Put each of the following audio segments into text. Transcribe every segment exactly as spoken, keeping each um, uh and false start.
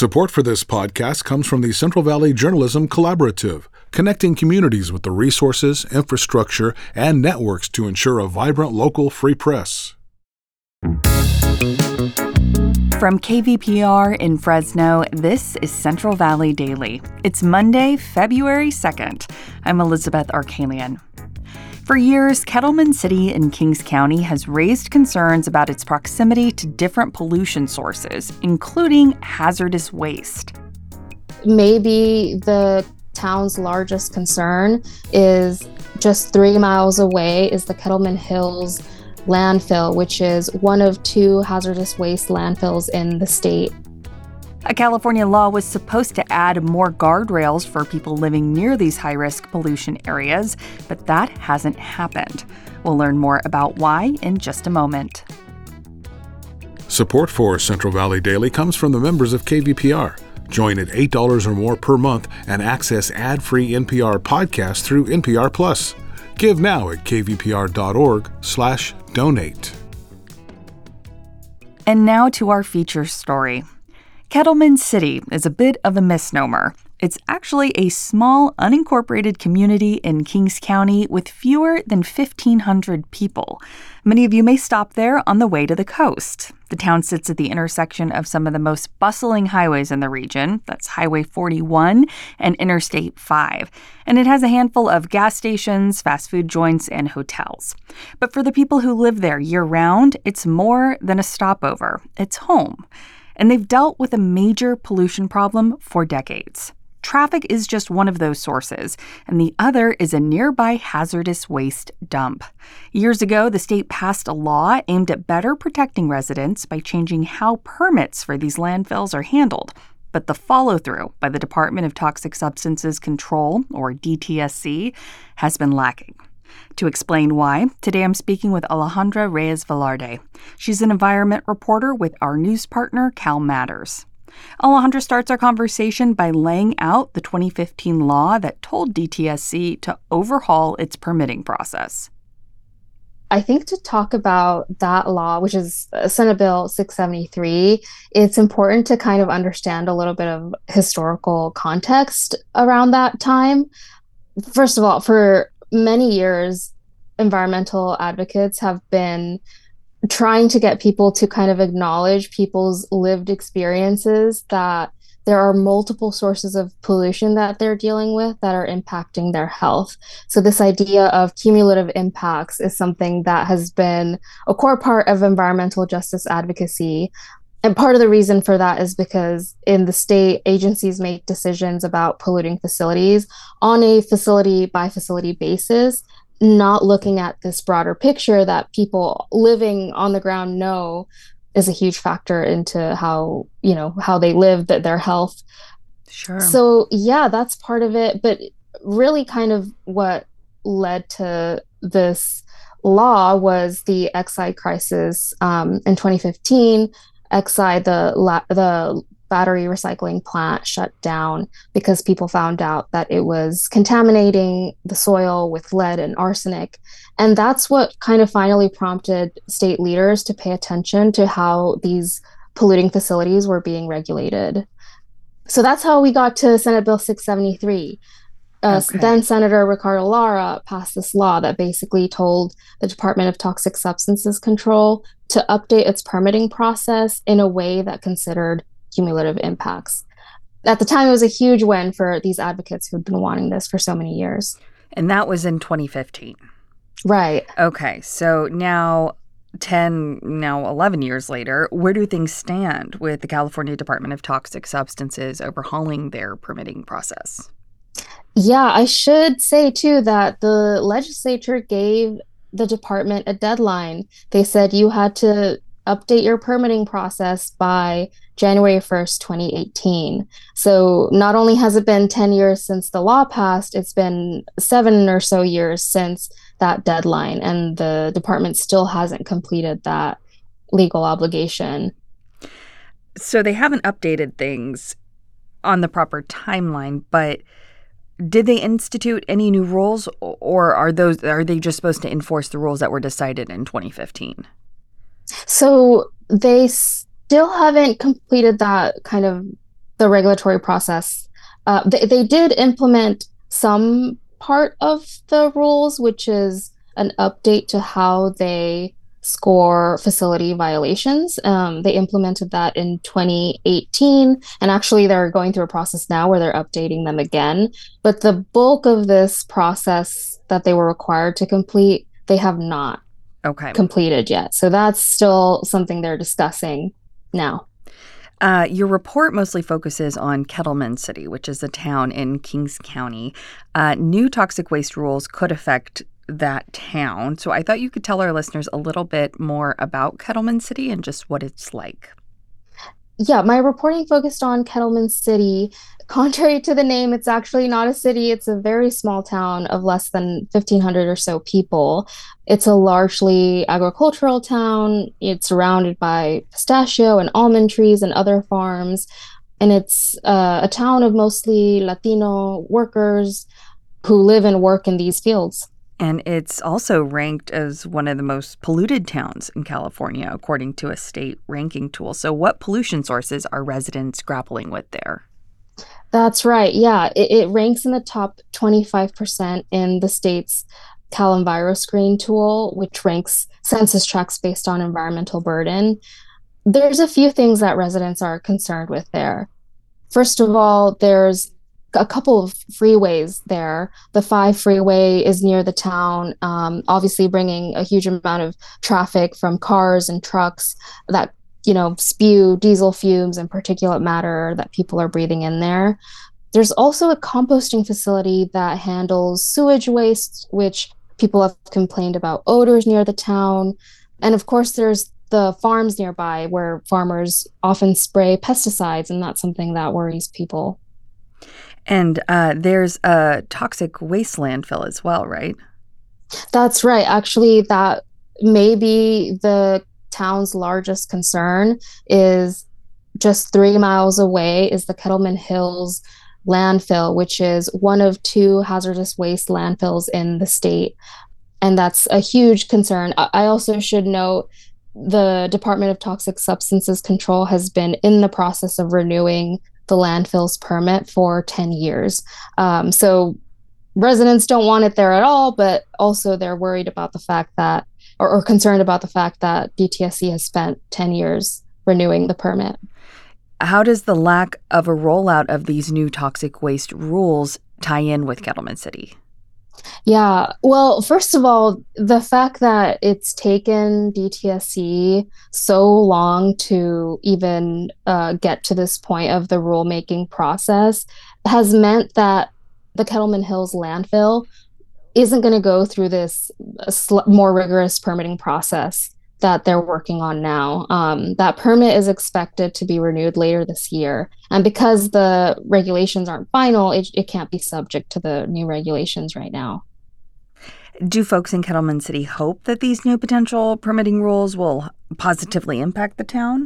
Support for this podcast comes from the Central Valley Journalism Collaborative, connecting communities with the resources, infrastructure, and networks to ensure a vibrant local free press. From K V P R in Fresno, this is Central Valley Daily. It's Monday, February second. I'm Elizabeth Arkalian. For years, Kettleman City in Kings County has raised concerns about its proximity to different pollution sources, including hazardous waste. Maybe the town's largest concern is just three miles away is the Kettleman Hills landfill, which is one of two hazardous waste landfills in the state. A California law was supposed to add more guardrails for people living near these high-risk pollution areas, but that hasn't happened. We'll learn more about why in just a moment. Support for Central Valley Daily comes from the members of K V P R. Join at eight dollars or more per month and access ad-free N P R podcasts through N P R Plus. Give now at kvpr.org slash donate. And now to our feature story. Kettleman City is a bit of a misnomer. It's actually a small, unincorporated community in Kings County with fewer than fifteen hundred people. Many of you may stop there on the way to the coast. The town sits at the intersection of some of the most bustling highways in the region. That's Highway forty-one and Interstate five. And it has a handful of gas stations, fast food joints, and hotels. But for the people who live there year-round, it's more than a stopover. It's home. And they've dealt with a major pollution problem for decades. Traffic is just one of those sources, and the other is a nearby hazardous waste dump. Years ago, the state passed a law aimed at better protecting residents by changing how permits for these landfills are handled. But the follow-through by the Department of Toxic Substances Control, or D T S C, has been lacking. To explain why, today I'm speaking with Alejandra Reyes-Velarde. She's an environment reporter with our news partner, Cal Matters. Alejandra starts our conversation by laying out the twenty fifteen law that told D T S C to overhaul its permitting process. I think to talk about that law, which is Senate Bill six seventy-three, it's important to kind of understand a little bit of historical context around that time. First of all, for many years, environmental advocates have been trying to get people to kind of acknowledge people's lived experiences, that there are multiple sources of pollution that they're dealing with that are impacting their health. So this idea of cumulative impacts is something that has been a core part of environmental justice advocacy. And part of the reason for that is because in the state, agencies make decisions about polluting facilities on a facility by facility basis, not looking at this broader picture that people living on the ground know is a huge factor into how, you know, how they live, that their health. Sure. So yeah, that's part of it. But really kind of what led to this law was the Exide crisis um, in twenty fifteen. Exide, the la- the battery recycling plant, shut down because people found out that it was contaminating the soil with lead and arsenic. And that's what kind of finally prompted state leaders to pay attention to how these polluting facilities were being regulated. So that's how we got to Senate Bill six seventy-three. Uh, okay. Then Senator Ricardo Lara passed this law that basically told the Department of Toxic Substances Control to update its permitting process in a way that considered cumulative impacts. At the time, it was a huge win for these advocates who'd been wanting this for so many years. And that was in twenty fifteen. Right. Okay, so now ten, now eleven years later, where do things stand with the California Department of Toxic Substances overhauling their permitting process? Yeah, I should say, too, that the legislature gave the department a deadline. They said you had to update your permitting process by January first, twenty eighteen. So not only has it been ten years since the law passed, it's been seven or so years since that deadline, and the department still hasn't completed that legal obligation. So they haven't updated things on the proper timeline, but did they institute any new rules, or are those are they just supposed to enforce the rules that were decided in twenty fifteen? So they still haven't completed that kind of the regulatory process. Uh, they, they did implement some part of the rules, which is an update to how they score facility violations. Um, they implemented that in twenty eighteen, and actually they're going through a process now where they're updating them again. But the bulk of this process that they were required to complete, they have not okay. completed yet. So that's still something they're discussing now. Uh, your report mostly focuses on Kettleman City, which is a town in Kings County. Uh, new toxic waste rules could affect that town. So I thought you could tell our listeners a little bit more about Kettleman City and just what it's like. Yeah, my reporting focused on Kettleman City. Contrary to the name, it's actually not a city. It's a very small town of less than fifteen hundred or so people. It's a largely agricultural town. It's surrounded by pistachio and almond trees and other farms. And it's uh, a town of mostly Latino workers who live and work in these fields. And it's also ranked as one of the most polluted towns in California, according to a state ranking tool. So what pollution sources are residents grappling with there? That's right. Yeah, it, it ranks in the top twenty-five percent in the state's CalEnviroscreen tool, which ranks census tracts based on environmental burden. There's a few things that residents are concerned with there. First of all, there's a couple of freeways there. The five freeway is near the town, um, obviously bringing a huge amount of traffic from cars and trucks that, you know, spew diesel fumes and particulate matter that people are breathing in there. There's also a composting facility that handles sewage waste, which people have complained about odors near the town. And of course, there's the farms nearby where farmers often spray pesticides, and that's something that worries people. And uh, there's a toxic waste landfill as well, right? That's right. Actually, that may be the town's largest concern. Is just three miles away is the Kettleman Hills landfill, which is one of two hazardous waste landfills in the state. And that's a huge concern. I also should note the Department of Toxic Substances Control has been in the process of renewing the landfill's permit for ten years. Um, so residents don't want it there at all, but also they're worried about the fact that, or, or concerned about the fact that D T S C has spent ten years renewing the permit. How does the lack of a rollout of these new toxic waste rules tie in with Kettleman City? Yeah, well, first of all, the fact that it's taken D T S C so long to even uh, get to this point of the rulemaking process has meant that the Kettleman Hills landfill isn't going to go through this sl- more rigorous permitting process that they're working on now. Um, that permit is expected to be renewed later this year. And because the regulations aren't final, it, it can't be subject to the new regulations right now. Do folks in Kettleman City hope that these new potential permitting rules will positively impact the town?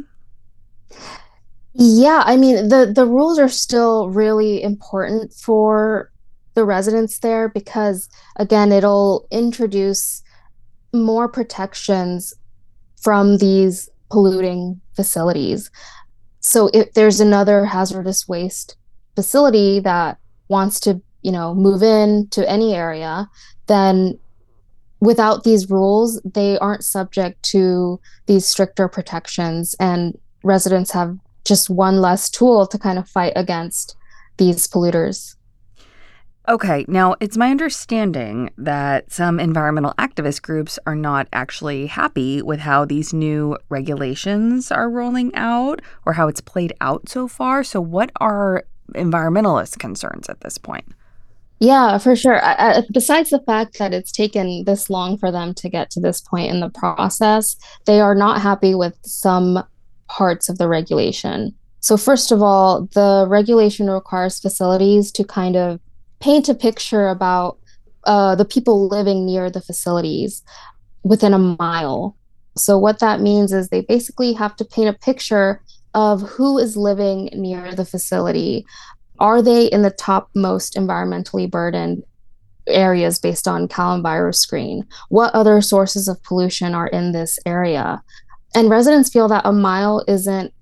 Yeah, I mean, the, the rules are still really important for the residents there because, again, it'll introduce more protections from these polluting facilities. So if there's another hazardous waste facility that wants to, you know, move in to any area, then without these rules, they aren't subject to these stricter protections, and residents have just one less tool to kind of fight against these polluters. Okay, now it's my understanding that some environmental activist groups are not actually happy with how these new regulations are rolling out or how it's played out so far. So what are environmentalist concerns at this point? Yeah, for sure. I, I, besides the fact that it's taken this long for them to get to this point in the process, they are not happy with some parts of the regulation. So first of all, the regulation requires facilities to kind of paint a picture about uh, the people living near the facilities within a mile. So what that means is they basically have to paint a picture of who is living near the facility. Are they in the top most environmentally burdened areas based on CalEnviroscreen? What other sources of pollution are in this area? And residents feel that a mile isn't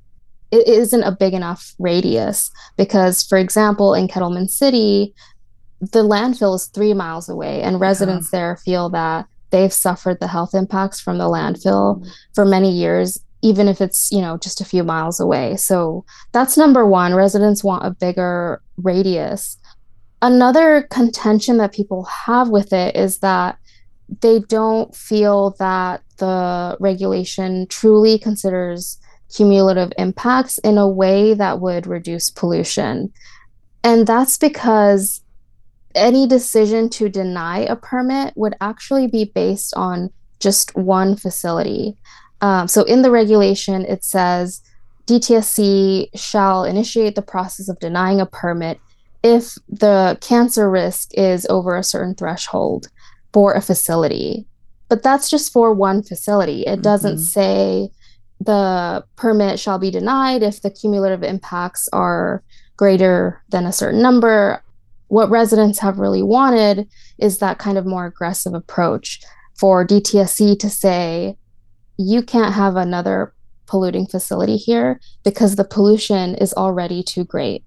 it isn't a big enough radius because, for example, in Kettleman City, the landfill is three miles away, and residents yeah. there feel that they've suffered the health impacts from the landfill mm-hmm. for many years, even if it's, you know, just a few miles away. So that's number one. Residents want a bigger radius. Another contention that people have with it is that they don't feel that the regulation truly considers cumulative impacts in a way that would reduce pollution. And that's because any decision to deny a permit would actually be based on just one facility. Um, so in the regulation, it says D T S C shall initiate the process of denying a permit if the cancer risk is over a certain threshold for a facility. But that's just for one facility. It mm-hmm. doesn't say the permit shall be denied if the cumulative impacts are greater than a certain number. What residents have really wanted is that kind of more aggressive approach for D T S C to say, you can't have another polluting facility here because the pollution is already too great.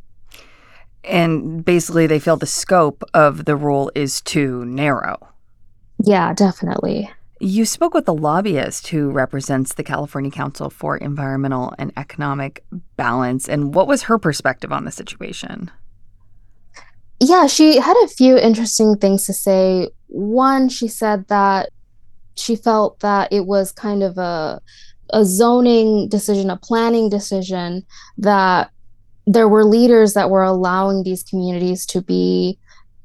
And basically they feel the scope of the rule is too narrow. Yeah, definitely. You spoke with a lobbyist who represents the California Council for Environmental and Economic Balance. And what was her perspective on the situation? Yeah, she had a few interesting things to say. One, she said that she felt that it was kind of a, a zoning decision, a planning decision, that there were leaders that were allowing these communities to be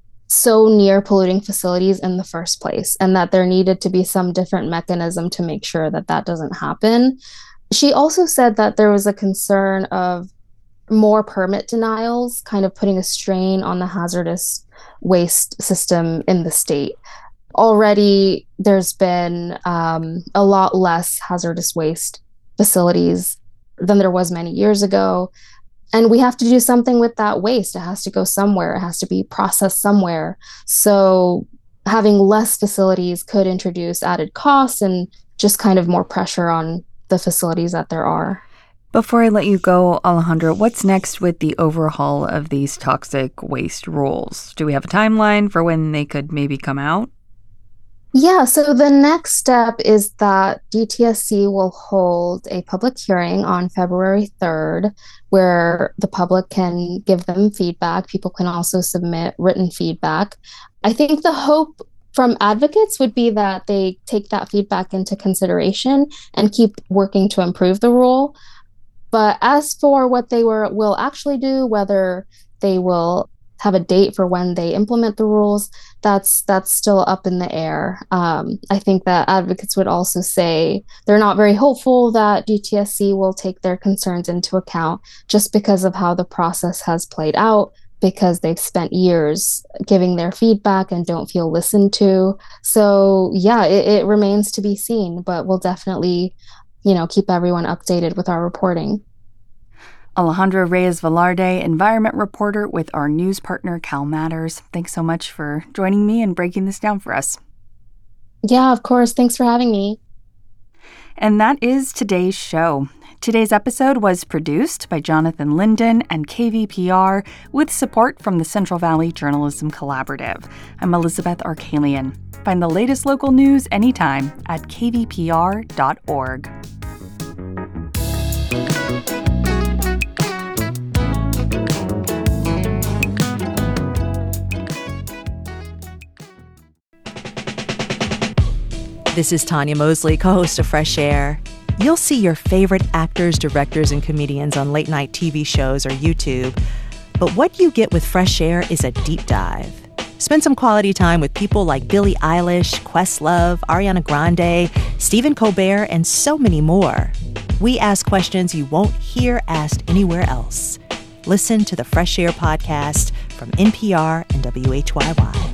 so near polluting facilities in the first place, and that there needed to be some different mechanism to make sure that that doesn't happen. She also said that there was a concern of more permit denials, kind of putting a strain on the hazardous waste system in the state. Already, there's been um, a lot less hazardous waste facilities than there was many years ago. And we have to do something with that waste. It has to go somewhere. It has to be processed somewhere. So having less facilities could introduce added costs and just kind of more pressure on the facilities that there are. Before I let you go, Alejandra, what's next with the overhaul of these toxic waste rules? Do we have a timeline for when they could maybe come out? Yeah, so the next step is that D T S C will hold a public hearing on February third, where the public can give them feedback. People can also submit written feedback. I think the hope from advocates would be that they take that feedback into consideration and keep working to improve the rule. But as for what they were will actually do, whether they will have a date for when they implement the rules, that's that's still up in the air. Um, I think that advocates would also say they're not very hopeful that D T S C will take their concerns into account just because of how the process has played out, because they've spent years giving their feedback and don't feel listened to. So yeah, it, it remains to be seen, but we'll definitely, you know, keep everyone updated with our reporting. Alejandra Reyes-Velarde, environment reporter with our news partner, Cal Matters. Thanks so much for joining me and breaking this down for us. Yeah, of course. Thanks for having me. And that is today's show. Today's episode was produced by Jonathan Linden and K V P R with support from the Central Valley Journalism Collaborative. I'm Elizabeth Arkalian. Find the latest local news anytime at k v p r dot org. This is Tanya Mosley, co-host of Fresh Air. You'll see your favorite actors, directors, and comedians on late-night T V shows or YouTube. But what you get with Fresh Air is a deep dive. Spend some quality time with people like Billie Eilish, Questlove, Ariana Grande, Stephen Colbert, and so many more. We ask questions you won't hear asked anywhere else. Listen to the Fresh Air podcast from N P R and W H Y Y.